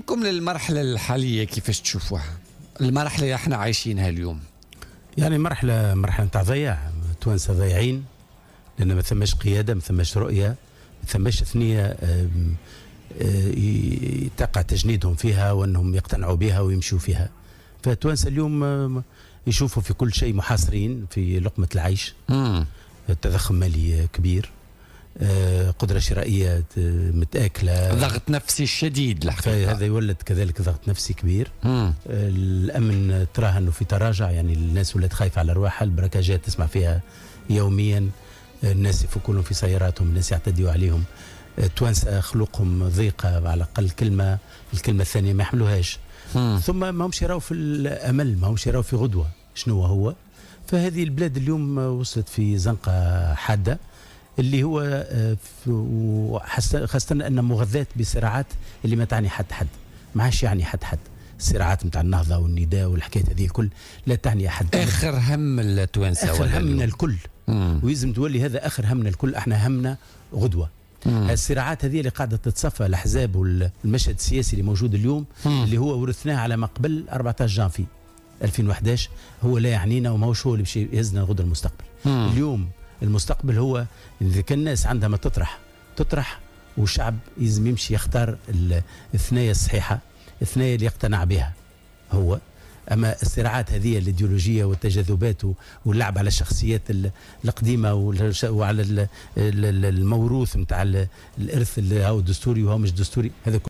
نظرتكم للمرحلة الحالية كيفاش تشوفوها؟ المرحلة اللي احنا عايشينها اليوم. يعني مرحلة نتاع ضياع، التوانسة ضايعين لأن ما ثماش قيادة، ما ثماش رؤية، ما ثماش ثنية تقع تجنيدهم فيها وأنهم يقتنعوا بها ويمشوا فيها. فالتوانسة اليوم يشوفوا في كل شيء محاصرين في لقمة العيش. التضخم مالي كبير، قدرة شرائية متآكلة، ضغط نفسي شديد الحقيقة. هذا يولد كذلك ضغط نفسي كبير. الأمن تراه أنه في تراجع، يعني الناس ولات خايفة على أرواحها. البركاجات تسمع فيها يوميا، الناس يفكوا لهم في سياراتهم، الناس يعتدوا عليهم. التوانسة خلقهم ضيقة، على الأقل الكلمة الثانية ما يحملوهاش. ثم ما همش يراو في الأمل، ما همش يراو في غدوة شنو هو. فهذه البلاد اليوم وصلت في زنقة حادة، اللي هو خاصة أن مغذاة بصراعات اللي ما تعني حد، ما عادش يعني حد. الصراعات نتاع النهضة والنداء والحكاية هذه الكل لا تعني حد. آخر هم التوانسة، آخر همنا الكل، ويلزم تولي هذا آخر همنا الكل. احنا همنا غدوة. الصراعات هذه اللي قاعدة تتصفى الأحزاب والمشهد السياسي اللي موجود اليوم، اللي هو ورثناه على ما قبل 14 جانفي 2011، هو لا يعنينا وماهوش هو اللي باش يهزنا غدوة المستقبل. اليوم المستقبل هو إذا كان الناس عندها ما تطرح، والشعب يلزم يمشي يختار الثنايا الصحيحة، الثنايا اللي يقتنع بها هو. أما الصراعات هذه الإيديولوجية والتجاذبات واللعب على الشخصيات القديمة وعلى الموروث نتاع الإرث اللي هو دستوري وهو مش دستوري، هذا